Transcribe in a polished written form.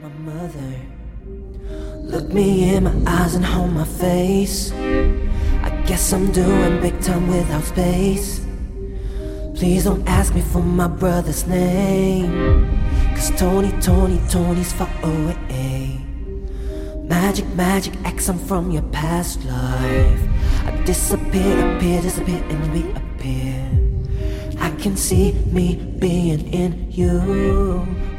My mother, look me in my eyes and hold my face. I guess I'm doing big time without space. Please don't ask me for my brother's name, 'cause Tony's far away. Magic, X, I'm from your past life. I disappear, disappear, and reappear. I can see me being in you.